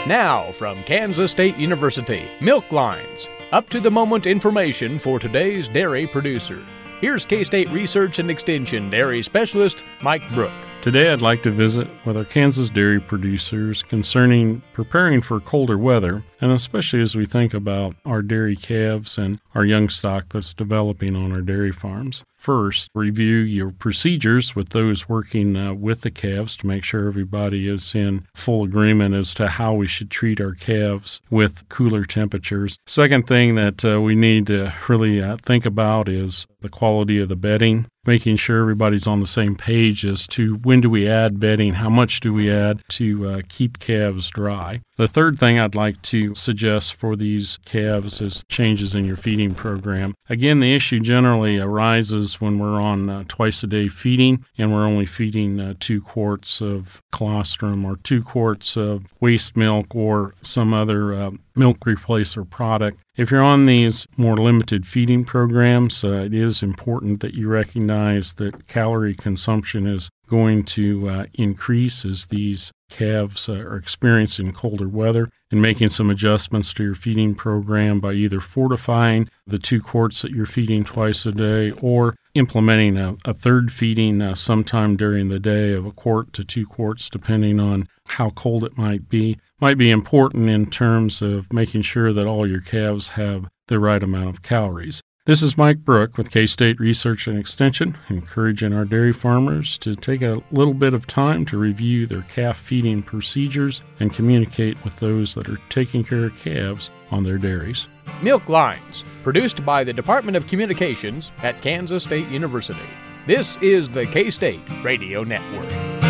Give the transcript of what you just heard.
Now, from Kansas State University, Milk Lines, up-to-the-moment information for today's dairy producer. Here's K-State Research and Extension Dairy Specialist Mike Brook. Today I'd like to visit with our Kansas dairy producers concerning preparing for colder weather, and especially as we think about our dairy calves and our young stock that's developing on our dairy farms. First, review your procedures with those working with the calves to make sure everybody is in full agreement as to how we should treat our calves with cooler temperatures. Second thing that we need to really think about is the quality of the bedding, making sure everybody's on the same page as to when do we add bedding, how much do we add to keep calves dry. The third thing I'd like to suggest for these calves is changes in your feeding program. Again, the issue generally arises when we're on twice-a-day feeding and we're only feeding 2 quarts of colostrum or 2 quarts of waste milk or some other milk replacer product. If you're on these more limited feeding programs, it is important that you recognize that calorie consumption is going to increase as these calves are experiencing colder weather, and making some adjustments to your feeding program by either fortifying the 2 quarts that you're feeding twice a day or implementing a third feeding sometime during the day of 1 quart to 2 quarts, depending on how cold it might be important in terms of making sure that all your calves have the right amount of calories. This is Mike Brook with K-State Research and Extension, encouraging our dairy farmers to take a little bit of time to review their calf feeding procedures and communicate with those that are taking care of calves on their dairies. Milk Lines, produced by the Department of Communications at Kansas State University. This is the K-State Radio Network.